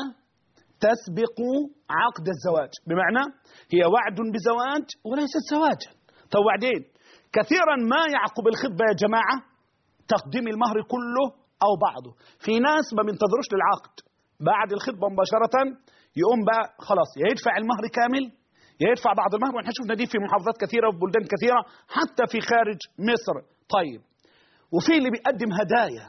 تسبق عقد الزواج، بمعنى هي وعد بزواج وليست زواجا. طب وبعدين كثيرا ما يعقب الخطبة يا جماعة تقديم المهر كله أو بعضه. في ناس ما بينتظروش للعقد، بعد الخطبة مباشرة يقوم بقى خلاص يا يدفع المهر كامل يا يدفع بعض المهر. ونحن شفنا دي في محافظات كثيرة وفي بلدان كثيرة حتى في خارج مصر. طيب وفي اللي بيقدم هدايا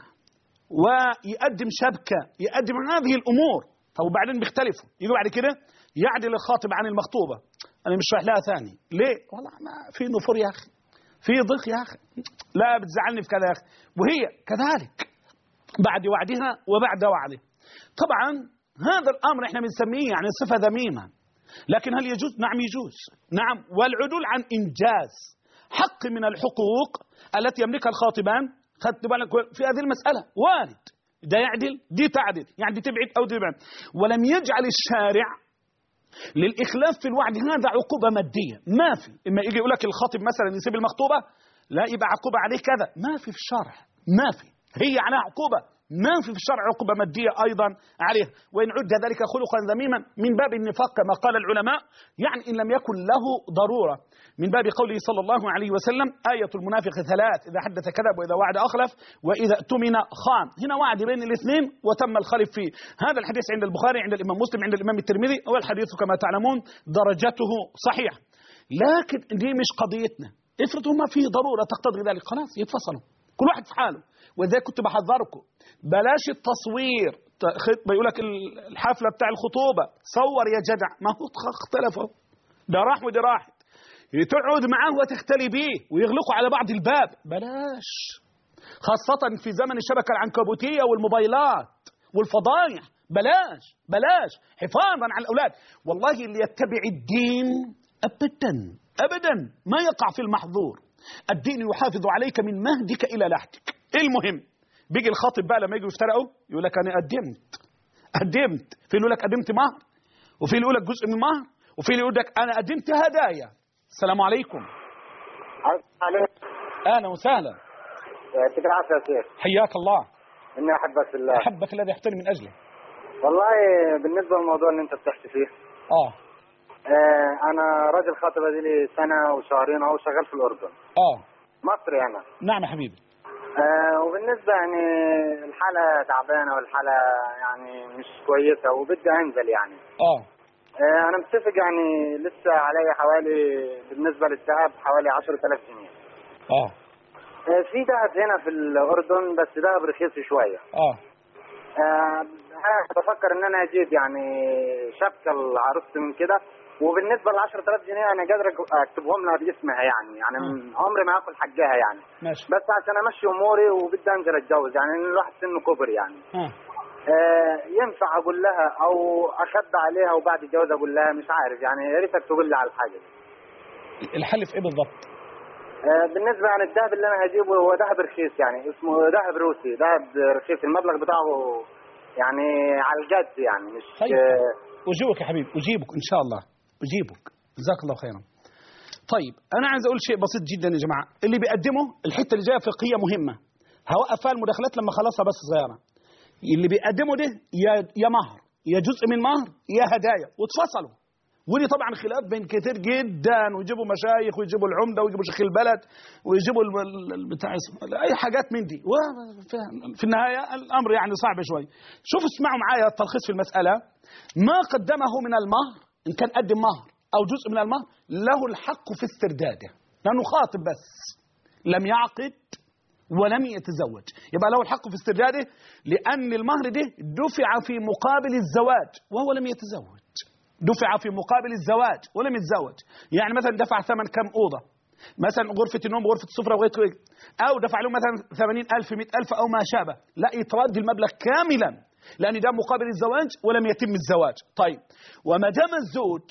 ويقدم شبكة، يقدم هذه الأمور. طب وبعدين بيختلفوا، يجوا بعد كده يعدل الخاطب عن المخطوبة. أنا مش رايح لها ثاني ليه؟ والله ما في نفور يا أخي، في ضيق يا أخي، لا بتزعلني في كذا يا أخي. وهي كذلك بعد وعدها وبعد وعده. طبعا هذا الأمر احنا بنسميه يعني صفة ذميمة، لكن هل يجوز؟ نعم يجوز، نعم. والعدول عن إنجاز حق من الحقوق التي يملكها الخاطبان. خدت بالك في هذه المسألة وارد، ده يعدل دي تعدل، يعني دي تبعد أو دي تبعد. ولم يجعل الشارع للإخلاف في الوعد هذا عقوبة مادية، ما في. إما يجي يقول لك الخاطب مثلا يسيب المخطوبة لا يبقى عقوبة عليه كذا، ما في في الشرع، ما في. هي عليها عقوبة، ما في في الشرع عقوبة مادية أيضا عليها. وإن عد ذلك خلقا ذميما من باب النفاق كما قال العلماء، يعني إن لم يكن له ضرورة، من باب قوله صلى الله عليه وسلم آية المنافق ثلاث: إذا حدث كذب وإذا وعد أخلف وإذا اؤتمن خان. هنا وعد بين الاثنين وتم الخلف فيه. هذا الحديث عند البخاري عند الإمام مسلم عند الإمام الترمذي، والحديث كما تعلمون درجته صحيح. لكن دي مش قضيتنا. افرضوا ما في ضرورة تقتضي ذلك، خلاص يتفصلوا كل واحد في حاله. وإذا كنت بحذركم بلاش التصوير، بيقول لك الحفلة بتاع الخطوبة صور يا جدع، ما هو اختلفوا، ده راح ودي راحت، تقعد معاه وتختلي بيه ويغلقوا على بعض الباب. بلاش، خاصة في زمن الشبكة العنكبوتية والموبايلات والفضايح. بلاش بلاش حفاظا على الأولاد. والله اللي يتبع الدين أبدا أبدا ما يقع في المحظور. الدين يحافظ عليك من مهدك إلى لحدك. المهم بيجي الخاطب بقى لما يجوا يفترقوا يقول لك أنا قدمت قدمت في اللي يقول لك قدمت مهر، وفي اللي يقول لك جزء من مهر، وفي اللي يقول لك أنا قدمت هدايا. السلام عليكم. عليكم. أهلا وسهلا. يعطيك العافية يا شيخ. حياك الله. إني أحبك في الله. أحبك الذي أحترم من أجله. والله بالنسبة للموضوع اللي أنت بتحكي فيه. آه. آه أنا راجل خاطب لي سنة وشهرين أهو شغال في الأردن. آه. مصري أنا. نعم يا حبيبي. آه وبالنسبة يعني الحالة تعبانة والحالة يعني مش كويسة وبدي أنزل يعني. آه. انا متفق يعني لسه علي حوالي بالنسبه للذهب حوالي عشرة آلاف جنيه. اه في ذهب هنا في الاردن بس ذهب رخيص شويه. اه انا بفكر ان انا اجيب يعني شبكه لعروستي من كده، وبالنسبه ل عشرة آلاف جنيه انا قادر اكتبهم لها باسمها يعني يعني م. عمري ما اكل حقها يعني. ماشي. بس عشان امشي اموري وبدي انزل اتجوز يعني الواحد سنه كبر يعني. اه آه ينفع اقول لها او اخد عليها وبعد الجواز اقول لها؟ مش عارف يعني، يا ريتك تقول لي على الحاجه دي. الحل في ايه بالضبط؟ آه بالنسبه عن الذهب اللي انا هجيبه هو ذهب رخيص يعني، اسمه ذهب روسي، ذهب رخيص المبلغ بتاعه يعني على الجد يعني مش. طيب آه اجيبك يا حبيبي، اجيبك ان شاء الله، اجيبك جزاك الله خيرا. طيب انا عايز اقول شيء بسيط جدا يا جماعه، اللي بيقدمه الحته اللي جايه فقهيه مهمه، هوقف فيها المداخلات لما خلصها بس صغيره. اللي بيقدمه ده يا يا مهر يا جزء من مهر يا هدايا، واتفصلوا. ودي طبعا خلاف بين كتير جدا، ويجيبوا مشايخ ويجيبوا العمده ويجيبوا شيخ البلد ويجيبوا البتاع اي حاجات من دي، وفي النهايه الامر يعني صعب شوي. شوفوا اسمعوا معايا التلخيص في المساله. ما قدمه من المهر ان كان قدم مهر او جزء من المهر له الحق في استرداده، لانه خاطب بس لم يعقد ولم يتزوج، يبقى له الحق في استرداده، لأن المهر ده دفع في مقابل الزواج وهو لم يتزوج. دفع في مقابل الزواج ولم يتزوج، يعني مثلا دفع ثمن كم أوضة، مثلا غرفة النوم وغرفة السفرة وغيره، أو دفع له مثلا ثمانين ألف مئة ألف أو ما شابه، لا يترد المبلغ كاملا لأن ده مقابل الزواج ولم يتم الزواج. طيب وما دام الزوج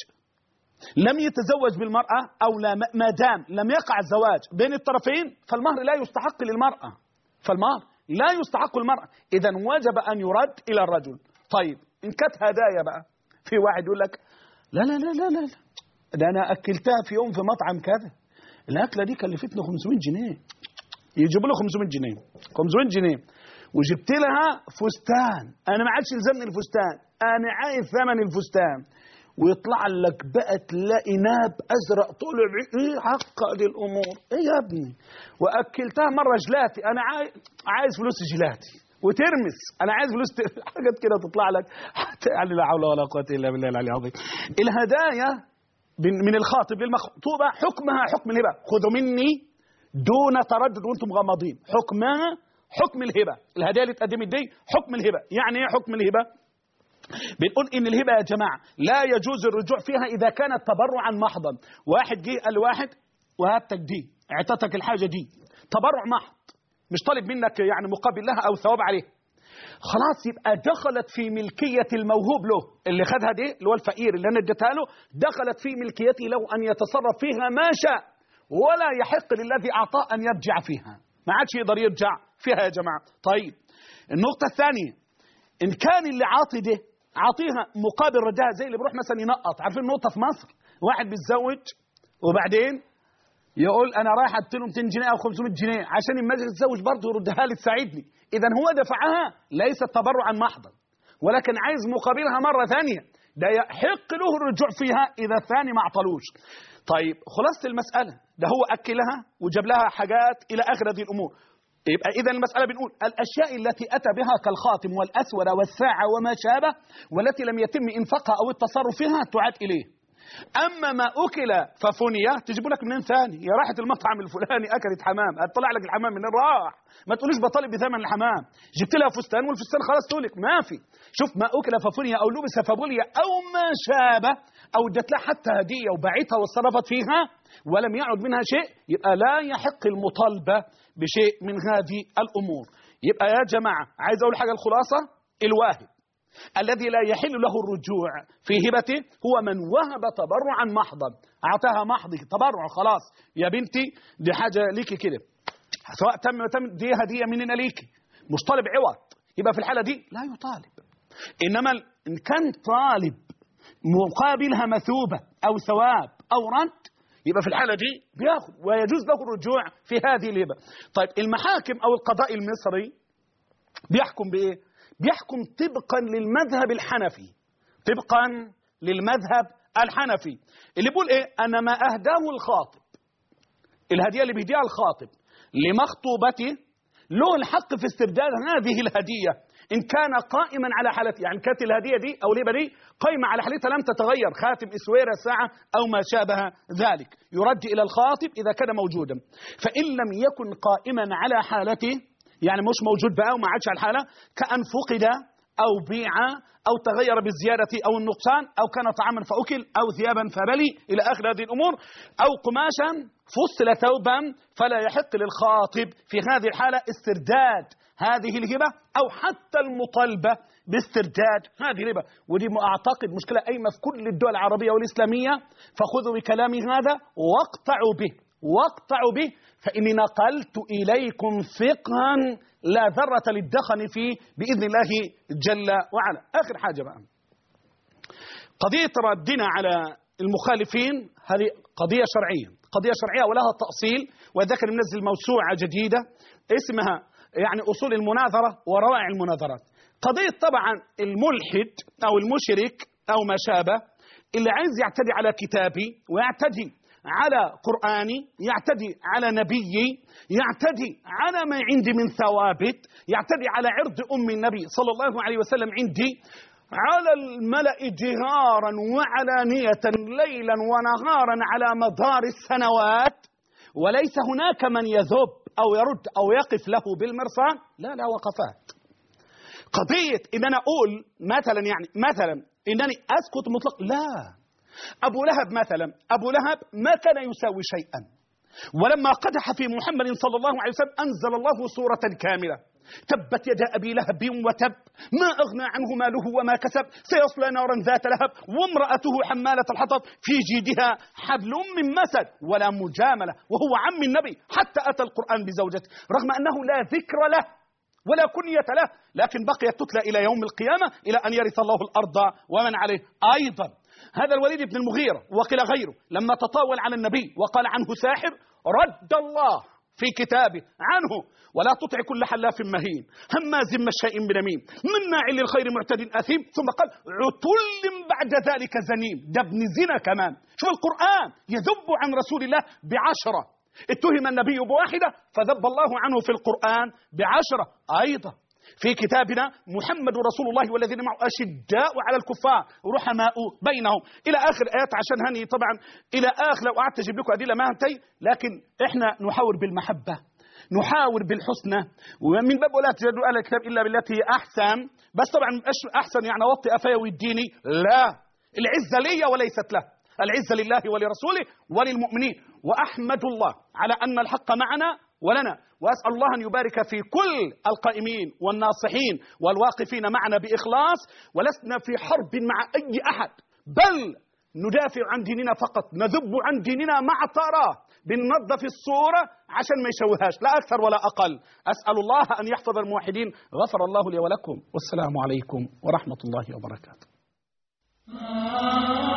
لم يتزوج بالمرأة أو لا ما دام لم يقع الزواج بين الطرفين فالمهر لا يستحق للمرأة، فالمهر لا يستحق المرأة، إذا وجب أن يرد إلى الرجل. طيب إن كانت هدايا بقى، في واحد يقول لك لا لا لا لا لا ده أنا أكلتها في يوم في مطعم كذا، الأكلة دي كلفتني خمسمائة جنيه، يجيبوا له خمسمائة جنيه خمسمائة جنيه، وجبت لها فستان، أنا ما عادش يلزمني الفستان، أنا عايز ثمن الفستان، ويطلع لك بقى تلاقي ناب ازرق طلع، ايه عقد الامور، ايه يا ابني؟ واكلتها مره جلاتي، انا عايز عايز فلوس جلاتي، وترمس انا عايز فلوس ت... حاجات كده تطلع لك يعني لا حول ولا قوه الا بالله العلي العظيم. الهدايا من الخاطب للمخطوبه حكمها حكم الهبه، خذوا مني دون تردد وانتم مغمضين، حكمها حكم الهبه. الهدايا اللي اتقدمت دي حكم الهبه. يعني ايه حكم الهبه؟ بنقول ان الهبه يا جماعه لا يجوز الرجوع فيها اذا كانت تبرعا محضا. واحد جه قال لواحد وهبتك دي، اعطتك الحاجه دي تبرع محض، مش طالب منك يعني مقابل لها او ثواب عليه، خلاص يبقى دخلت في ملكيه الموهوب له، اللي خدها دي اللي هو الفقير اللي انا اديتها له، دخلت في ملكيته له ان يتصرف فيها ما شاء، ولا يحق للذي اعطاه ان يرجع فيها، ما عادش يقدر يرجع فيها يا جماعه. طيب النقطه الثانيه، ان كان اللي عاطي ده عاطيها مقابل ردها، زي اللي بيروح مثلا ينقط، عارفين النقطه في مصر، واحد بيتزوج وبعدين يقول انا رايح اديله مئتين جنيه او خمسمائة جنيه عشان لما اجي اتزوج برضه يردها لي تساعدني، اذا هو دفعها ليست تبرعا محضا، ولكن عايز مقابلها مره ثانيه، ده يحق له الرجوع فيها اذا الثاني ما عطلوش. طيب خلاصه المساله، ده هو اكلها وجاب لها حاجات الى اخر هذه الامور، يبقى إذا المسألة بنقول الأشياء التي أتى بها كالخاتم والأسورة والساعة وما شابه والتي لم يتم إنفاقها أو التصرف فيها تعاد إليه. أما ما أكل ففنية تجيبوا لك منين ثاني؟ يا راحت المطعم الفلاني أكلت حمام، هتطلع لك الحمام من راح، ما تقولوش بطالب بثمن الحمام، جبت لها فستان والفستان خلاص تقولك ما في. شوف ما أكل ففنية أو لبس فبلي أو ما شابه، أو ادت لها حتى هدية وباعتها واتصرفت فيها ولم يعد منها شيء، يبقى لا يحق المطالبة بشيء من هذه الأمور. يبقى يا جماعة عايز أقول حاجة، الخلاصة الواهب الذي لا يحل له الرجوع في هبته هو من وهب تبرعا محضا، أعطاها محض تبرع، خلاص يا بنتي دي حاجة ليكي كده، سواء تم تم دي هدية مننا ليكي، مش طالب عوض، يبقى في الحالة دي لا يطالب. إنما إن كان طالب مقابلها مثوبة أو ثواب أو رد، يبقى في الحالة دي بياخد ويجوز له الرجوع في هذه الهبة. طيب المحاكم أو القضاء المصري بيحكم بإيه؟ بيحكم طبقا للمذهب الحنفي، طبقا للمذهب الحنفي اللي بيقول إيه؟ أن ما أهداه الخاطب، الهدية اللي بيهديها الخاطب لمخطوبته له الحق في استرداد هذه الهدية إن كان قائما على حالته، يعني كانت الهدية دي أو الهبة دي قائمة على حالتها لم تتغير، خاتم، إسويرة، ساعة أو ما شابه ذلك، يرد إلى الخاطب إذا كان موجودا. فإن لم يكن قائما على حالته، يعني مش موجود بقى وما عادش على الحالة، كأن فقد أو بيع أو تغير بالزيادة أو النقصان، أو كان طعاما فأكل، أو ثيابا فبلي، إلى آخر هذه الأمور، أو قماشا فصل ثوبا، فلا يحق للخاطب في هذه الحالة استرداد هذه الهبة أو حتى المطالبة باسترداد هذه الهبة. ودي أعتقد مشكلة أيمة في كل الدول العربية والإسلامية، فخذوا بكلامي هذا واقطعوا به واقطعوا به، فإني نقلت إليكم فقها لا ذرة للدخن فيه بإذن الله جل وعلا. آخر حاجة بقى، قضية ردنا على المخالفين، هذه قضية شرعية، قضية شرعية ولها تأصيل، وذكر منزل موسوعة جديدة اسمها يعني أصول المناظرة وروائع المناظرات. قضية طبعا الملحد أو المشرك أو ما شابه اللي عايز يعتدي على كتابي ويعتدي على قرآني، يعتدي على نبيي، يعتدي على ما عندي من ثوابت، يعتدي على عرض أم النبي صلى الله عليه وسلم عندي على الملأ جهارا وعلانية ليلا ونهارا على مدار السنوات، وليس هناك من يذب أو يرد أو يقف له بالمرصاد، لا لا وقفات. قضية إن أنا أقول مثلا يعني مثلا إنني أسكت مطلق، لا. أبو لهب مثلا، أبو لهب ما كان يساوي شيئا، ولما قدح في محمد صلى الله عليه وسلم أنزل الله سورة كاملة، تبت يد أبي لهب وتب، ما أغنى عنه ماله وما كسب، سيصلى نارا ذات لهب وامرأته حمالة الحطب في جيدها حبل من مسد، ولا مجاملة وهو عم النبي حتى أتى القرآن بزوجته، رغم أنه لا ذكر له ولا كنية له، لكن بقيت تتلى إلى يوم القيامة إلى أن يرث الله الأرض ومن عليه. أيضا هذا الوليد بن المغيرة وقيل غيره لما تطاول على النبي وقال عنه ساحر، رد الله في كتابه عنه: ولا تطع كل حلاف مهين هماز مشاء بنميم مناع للخير معتد أثيم، ثم قال عتل بعد ذلك زنيم، ده ابن زنا كمان. شوف القرآن يذب عن رسول الله بعشرة، اتهم النبي بواحدة فذب الله عنه في القرآن بعشرة. أيضا في كتابنا محمد رسول الله والذين معه أشداء على الكفار رحماء بينهم، إلى آخر آيات، عشان هني طبعا إلى آخر، لو قعدت أجيب لكم أدلة ما هنتهي، لكن إحنا نحاور بالمحبة، نحاور بالحسنى، ومن باب ولا تجادلوا أهل الكتاب إلا بالتي هي أحسن. بس طبعا أحسن يعني وطي أفايا ويديني، لا، العزة لي وليست له، العزة لله ولرسوله وللمؤمنين. وأحمد الله على أن الحق معنا ولنا، وأسأل الله أن يبارك في كل القائمين والناصحين والواقفين معنا بإخلاص، ولسنا في حرب مع أي أحد، بل ندافع عن ديننا فقط، نذب عن ديننا مع طاراه، بننظف الصورة عشان ما يشوهاش، لا أكثر ولا أقل. أسأل الله أن يحفظ الموحدين، غفر الله لي ولكم، والسلام عليكم ورحمة الله وبركاته.